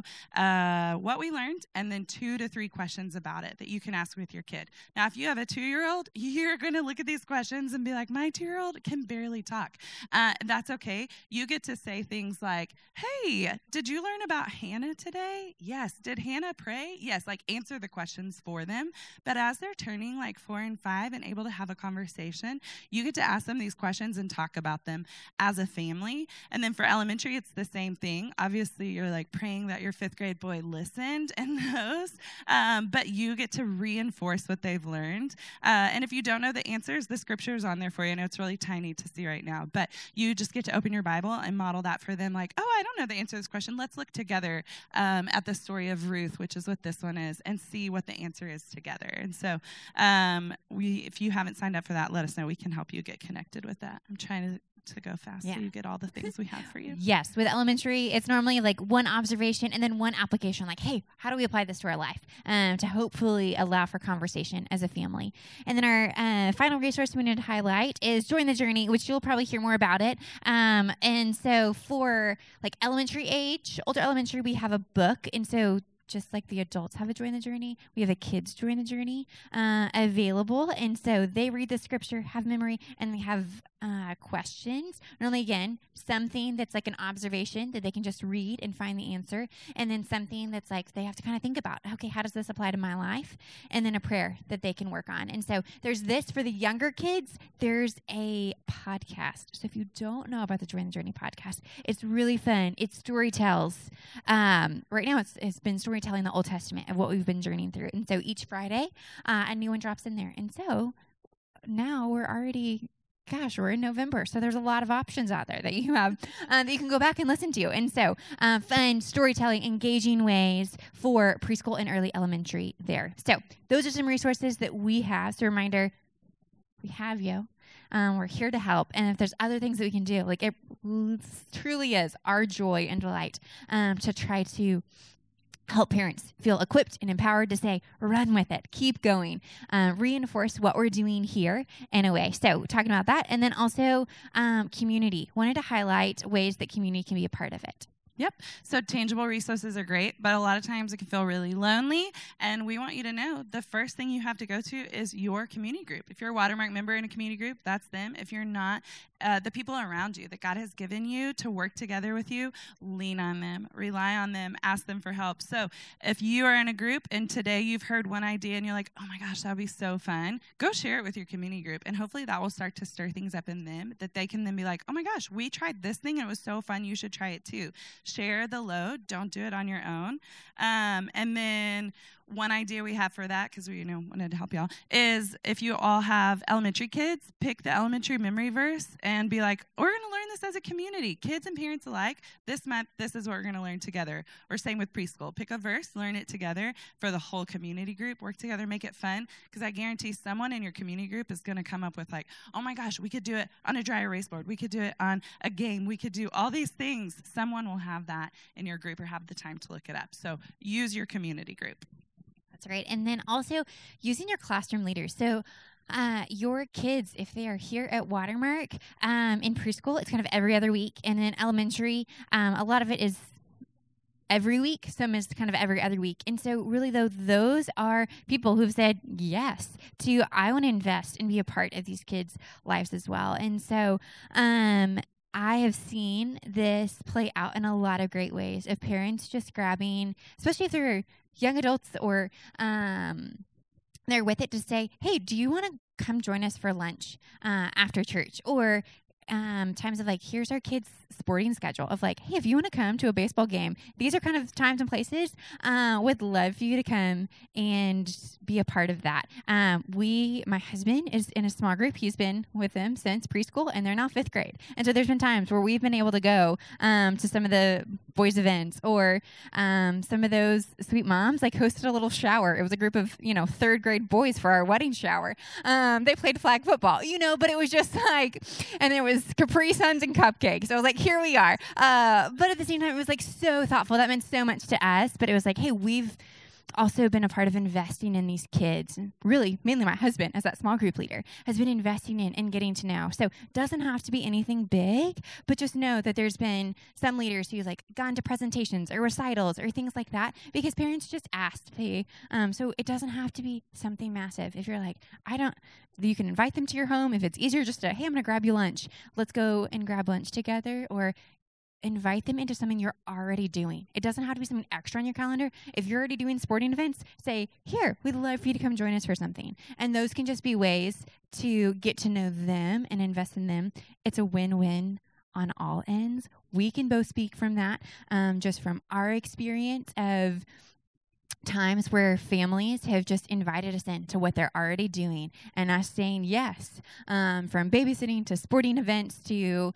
what we learned and then 2 to 3 questions about it that you can ask with your kid. Now, if you have a 2-year-old, you're going to look at these questions and be like, my 2-year-old can barely talk. That's okay. You get to say things like, hey, did you learn about Hannah today? Yes. Did Hannah pray? Yes. Like answer the questions for them. But as they're turning like 4 and 5 and able to have a conversation, you get to ask them these questions and talk about them as a family. And then for elementary, it's the same thing. Obviously, you're like praying that your 5th grade boy listened in those, but you get to reinforce what they've learned. And if you don't know the answers, the scripture is on there for you. I know it's really tiny to see right now, but you just get to open your Bible and model that for them. Like, oh, I don't know the answer to this question. Let's look together at the story of Ruth, which is what this one is, and see what the answer is together. And so if you haven't signed up for that, let us know. We can help you get connected with that. I'm trying to go fast so you get all the things we have for you. Yes. With elementary, it's normally like one observation and then one application. Like, hey, how do we apply this to our life? To hopefully allow for conversation as a family. And then our final resource we need to highlight is Join the Journey, which you'll probably hear more about it. And so for like elementary age, older elementary, we have a book. And so just like the adults have a Join the Journey, we have a kids Join the Journey available. And so they read the scripture, have memory, and they have questions. Normally, again, something that's like an observation that they can just read and find the answer. And then something that's like they have to kind of think about, okay, how does this apply to my life? And then a prayer that they can work on. And so there's this for the younger kids. There's a podcast. So if you don't know about the Join the Journey podcast, it's really fun. It storytells. Right now, it's been storytelling the Old Testament of what we've been journeying through. And so each Friday, a new one drops in there. And so now we're already... we're in November, so there's a lot of options out there that you have that you can go back and listen to. And so fun, storytelling, engaging ways for preschool and early elementary there. So those are some resources that we have. So reminder, we have you. We're here to help. And if there's other things that we can do, like it truly is our joy and delight to try to help parents feel equipped and empowered to say, run with it, keep going, reinforce what we're doing here in a way. So talking about that. And then also community. Wanted to highlight ways that community can be a part of it. Yep. So tangible resources are great, but a lot of times it can feel really lonely. And we want you to know the first thing you have to go to is your community group. If you're a Watermark member in a community group, that's them. If you're not, the people around you that God has given you to work together with you, lean on them, rely on them, ask them for help. So if you are in a group and today you've heard one idea and you're like, oh my gosh, that would be so fun, go share it with your community group. And hopefully that will start to stir things up in them that they can then be like, oh my gosh, we tried this thing and it was so fun. You should try it too. Share the load. Don't do it on your own. And then one idea we have for that, because we wanted to help y'all, is if you all have elementary kids, pick the elementary memory verse and be like, we're going to learn this as a community, kids and parents alike. This month, this is what we're going to learn together. Or same with preschool. Pick a verse, learn it together for the whole community group. Work together, make it fun, because I guarantee someone in your community group is going to come up with like, oh my gosh, we could do it on a dry erase board. We could do it on a game. We could do all these things. Someone will have that in your group or have the time to look it up. So use your community group. That's right. And then also using your classroom leaders. So your kids, if they are here at Watermark in preschool, it's kind of every other week. And then elementary, a lot of it is every week. Some is kind of every other week. And so really, though, those are people who've said yes to, I want to invest and be a part of these kids' lives as well. And so I have seen this play out in a lot of great ways of parents just grabbing, especially if they're young adults or they're with it, to say, hey, do you want to come join us for lunch after church? Or times of like, here's our kids' sporting schedule of like, hey, if you want to come to a baseball game, these are kind of times and places. Would love for you to come and be a part of that. My husband is in a small group. He's been with them since preschool, and they're now 5th grade. And so there's been times where we've been able to go to some of the boys' events, or some of those sweet moms like hosted a little shower. It was a group of 3rd grade boys for our wedding shower. They played flag football, but it was just like, and there was Capri Suns and cupcakes. So I was like, here we are. But at the same time, it was like so thoughtful. That meant so much to us. But it was like, hey, we've also been a part of investing in these kids. Really, mainly my husband, as that small group leader, has been investing in and getting to know. So it doesn't have to be anything big, but just know that there's been some leaders who've like gone to presentations or recitals or things like that because parents just asked. So it doesn't have to be something massive. If you're like, you can invite them to your home. If it's easier just to, hey, I'm going to grab you lunch. Let's go and grab lunch together. Or invite them into something you're already doing. It doesn't have to be something extra on your calendar. If you're already doing sporting events, say, here, we'd love for you to come join us for something. And those can just be ways to get to know them and invest in them. It's a win-win on all ends. We can both speak from that, just from our experience of times where families have just invited us into what they're already doing and us saying yes, from babysitting to sporting events to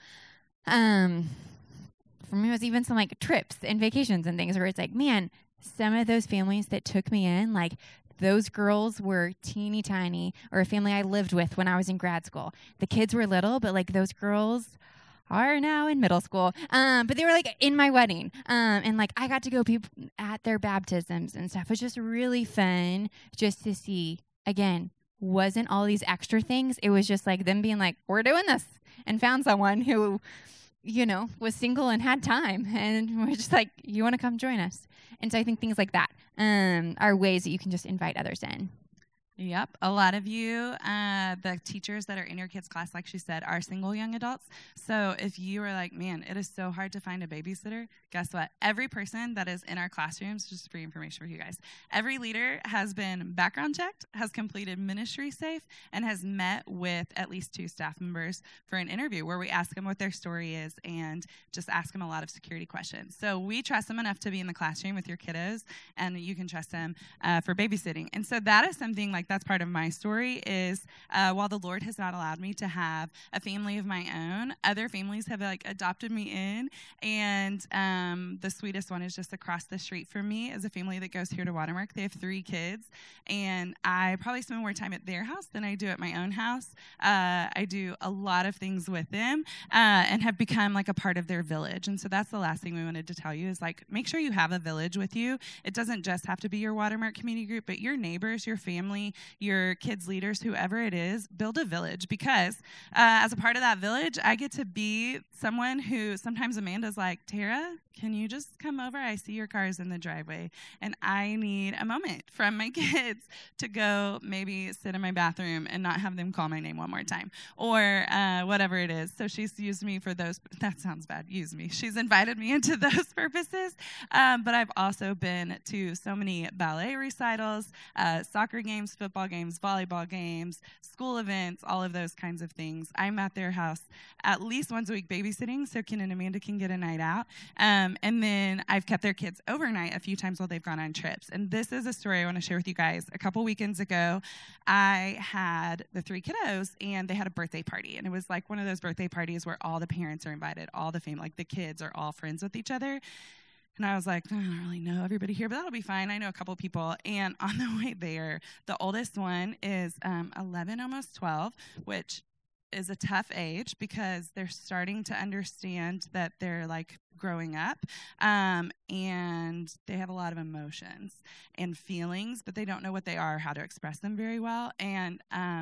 for me, it was even some like trips and vacations and things where it's like, man, some of those families that took me in, like those girls were teeny tiny, or a family I lived with when I was in grad school. The kids were little, but like those girls are now in middle school. But they were like in my wedding. And like I got to go at their baptisms and stuff. It was just really fun just to see, again, wasn't all these extra things. It was just like them being like, we're doing this, and found someone who was single and had time. And we're just like, you want to come join us? And so I think things like that are ways that you can just invite others in. Yep. A lot of you, the teachers that are in your kids' class, like she said, are single young adults. So if you are like, man, it is so hard to find a babysitter, guess what? Every person that is in our classrooms, just free information for you guys, every leader has been background checked, has completed Ministry Safe, and has met with at least 2 staff members for an interview where we ask them what their story is and just ask them a lot of security questions. So we trust them enough to be in the classroom with your kiddos, and you can trust them for babysitting. And so that is something like like that's part of my story is while the Lord has not allowed me to have a family of my own, other families have like adopted me in. And the sweetest one is just across the street from me is a family that goes here to Watermark. They have 3 kids, and I probably spend more time at their house than I do at my own house. I do a lot of things with them and have become like a part of their village. And so that's the last thing we wanted to tell you is like, make sure you have a village with you. It doesn't just have to be your Watermark community group, but your neighbors, your family, your kids' leaders, whoever it is, build a village, because as a part of that village, I get to be someone who sometimes Amanda's like, Tara, can you just come over? I see your car's in the driveway, and I need a moment from my kids to go maybe sit in my bathroom and not have them call my name one more time, or whatever it is. So she's used me for those. That sounds bad. Use me. She's invited me into those purposes. But I've also been to so many ballet recitals, soccer games, football games, volleyball games, school events, all of those kinds of things. I'm at their house at least once a week babysitting so Ken and Amanda can get a night out. And then I've kept their kids overnight a few times while they've gone on trips. And this is a story I want to share with you guys. A couple weekends ago, I had the 3 kiddos, and they had a birthday party. And it was like one of those birthday parties where all the parents are invited, all the family, like the kids are all friends with each other. And I was like, I don't really know everybody here, but that'll be fine. I know a couple people. And on the way there, the oldest one is 11, almost 12, which is a tough age because they're starting to understand that they're like growing up, and they have a lot of emotions and feelings, but they don't know what they are, how to express them very well. And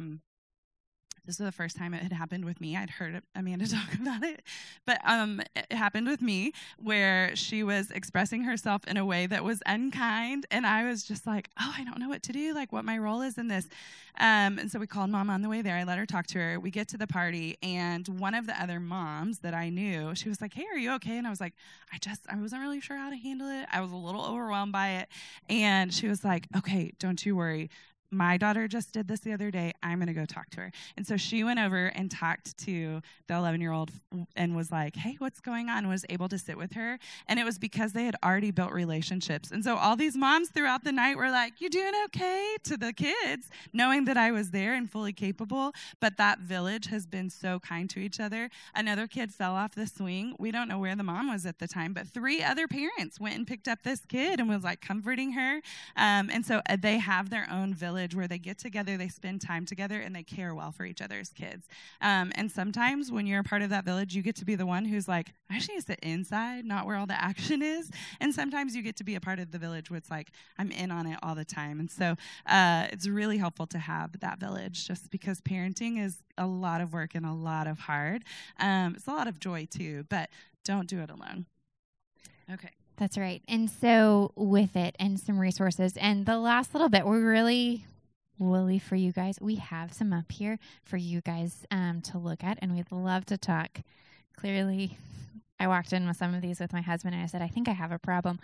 this was the first time it had happened with me. I'd heard Amanda talk about it, but it happened with me where she was expressing herself in a way that was unkind, and I was just like, oh, I don't know what to do, like what my role is in this. And so we called Mom on the way there. I let her talk to her. We get to the party, and one of the other moms that I knew, she was like, hey, are you okay? And I was like, I wasn't really sure how to handle it. I was a little overwhelmed by it. And she was like, okay, don't you worry. My daughter just did this the other day. I'm going to go talk to her. And so she went over and talked to the 11-year-old and was like, hey, what's going on? Was able to sit with her. And it was because they had already built relationships. And so all these moms throughout the night were like, you doing okay? To the kids, knowing that I was there and fully capable. But that village has been so kind to each other. Another kid fell off the swing. We don't know where the mom was at the time, but 3 other parents went and picked up this kid and was like comforting her. And so they have their own village where they get together, they spend time together, and they care well for each other's kids. And sometimes when you're a part of that village, you get to be the one who's like, I actually sit inside, not where all the action is. And sometimes you get to be a part of the village where it's like, I'm in on it all the time. And so it's really helpful to have that village, just because parenting is a lot of work and a lot of hard. It's a lot of joy too, but don't do it alone. Okay. That's right. And so with it and some resources, and the last little bit, we're really woolly for you guys. We have some up here for you guys to look at, and we'd love to talk. Clearly, I walked in with some of these with my husband, and I said, I think I have a problem.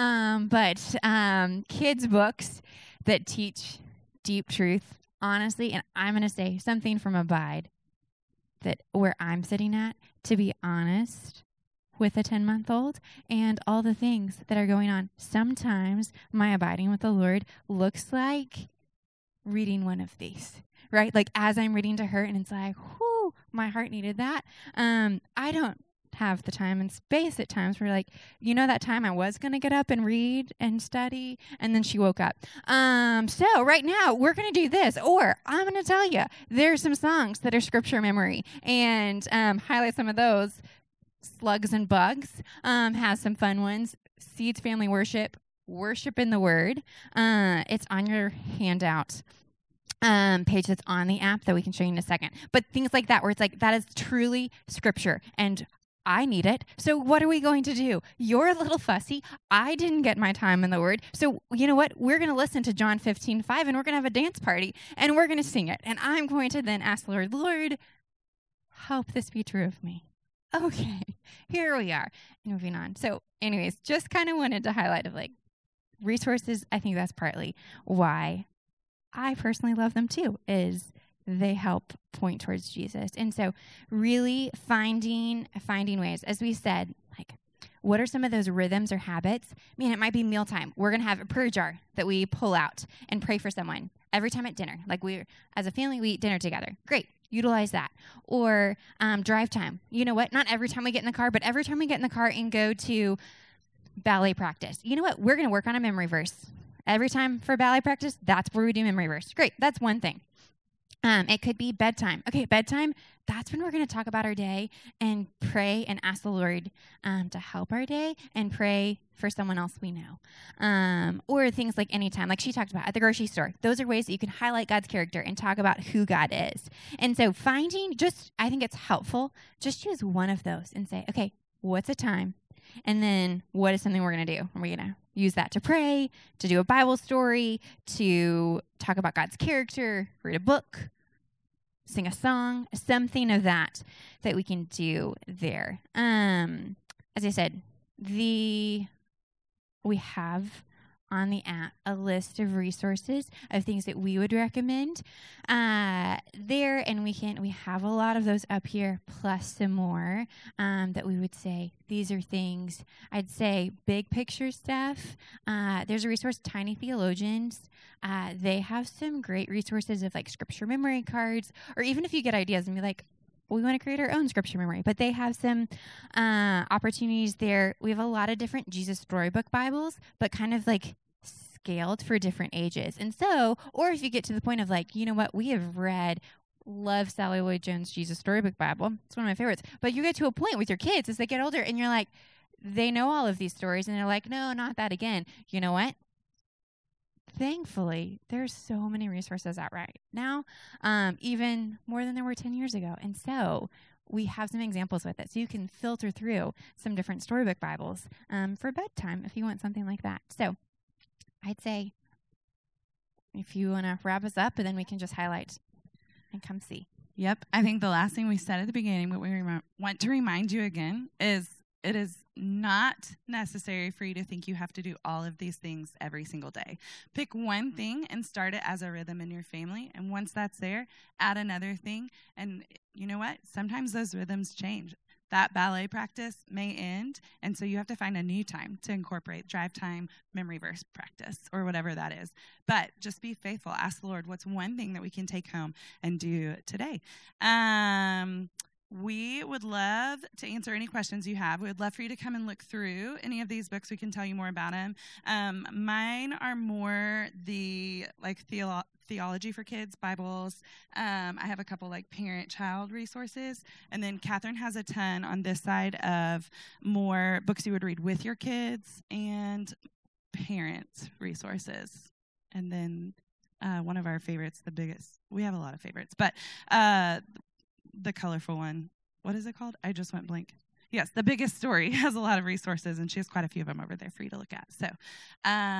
But kids' books that teach deep truth, honestly, and I'm going to say something from Abide, that where I'm sitting at, to be honest, with a 10-month-old and all the things that are going on. Sometimes my abiding with the Lord looks like reading one of these, right? Like as I'm reading to her, and it's like, whoo, my heart needed that. I don't have the time and space at times where, like, you know, that time I was going to get up and read and study, and then she woke up. So right now we're going to do this, or I'm going to tell you there's some songs that are scripture memory, and highlight some of those. Slugs and Bugs has some fun ones. Seeds Family Worship, Worship in the Word. It's on your handout page that's on the app that we can show you in a second. But things like that, where it's like, that is truly scripture, and I need it. So what are we going to do? You're a little fussy. I didn't get my time in the Word. So you know what? We're going to listen to John 15:5, and we're going to have a dance party, and we're going to sing it. And I'm going to then ask the Lord, Lord, help this be true of me. Okay, here we are. Moving on. So anyways, just kind of wanted to highlight of like resources. I think that's partly why I personally love them too, is they help point towards Jesus. And so really finding ways, as we said, like what are some of those rhythms or habits? Man, it might be mealtime. We're going to have a prayer jar that we pull out and pray for someone every time at dinner. Like as a family, we eat dinner together. Great. Utilize that. Or drive time. You know what? Not every time we get in the car, but every time we get in the car and go to ballet practice. You know what? We're going to work on a memory verse. Every time for ballet practice, that's where we do memory verse. Great. That's one thing. It could be bedtime. Okay, bedtime, that's when we're going to talk about our day and pray and ask the Lord to help our day and pray for someone else we know. Or things like anytime, like she talked about at the grocery store. Those are ways that you can highlight God's character and talk about who God is. And so I think it's helpful, just choose one of those and say, okay, what's a time? And then what is something we're going to do? Are we going to use that to pray, to do a Bible story, to talk about God's character, read a book, sing a song, something of that we can do there. As I said, we have on the app a list of resources of things that we would recommend there, and we have a lot of those up here, plus some more that we would say these are things. I'd say big picture stuff. There's a resource, Tiny Theologians. They have some great resources of like scripture memory cards, or even if you get ideas and be like, we want to create our own scripture memory, but they have some opportunities there. We have a lot of different Jesus Storybook Bibles, but kind of like scaled for different ages. And so, or if you get to the point of like, you know what, love Sally Lloyd Jones' Jesus Storybook Bible. It's one of my favorites. But you get to a point with your kids as they get older and you're like, they know all of these stories and they're like, no, not that again. You know what? Thankfully, there's so many resources out right now, even more than there were 10 years ago. And so we have some examples with it. So you can filter through some different storybook Bibles for bedtime if you want something like that. So I'd say if you want to wrap us up, and then we can just highlight and come see. Yep. I think the last thing we said at the beginning, what we want to remind you again, is it is not necessary for you to think you have to do all of these things every single day. Pick one thing and start it as a rhythm in your family. And once that's there, add another thing. And you know what? Sometimes those rhythms change. That ballet practice may end, and so you have to find a new time to incorporate drive time, memory verse practice, or whatever that is. But just be faithful. Ask the Lord, what's one thing that we can take home and do today? We would love to answer any questions you have. We would love for you to come and look through any of these books. We can tell you more about them. Mine are more the theology for kids, Bibles. I have a couple like parent-child resources. And then Catherine has a ton on this side of more books you would read with your kids and parent resources. And then one of our favorites, the biggest, we have a lot of favorites, but the colorful one. What is it called? I just went blank. Yes, The Biggest Story has a lot of resources, and she has quite a few of them over there for you to look at. So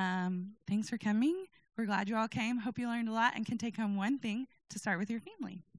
thanks for coming. We're glad you all came. Hope you learned a lot and can take home one thing to start with your family.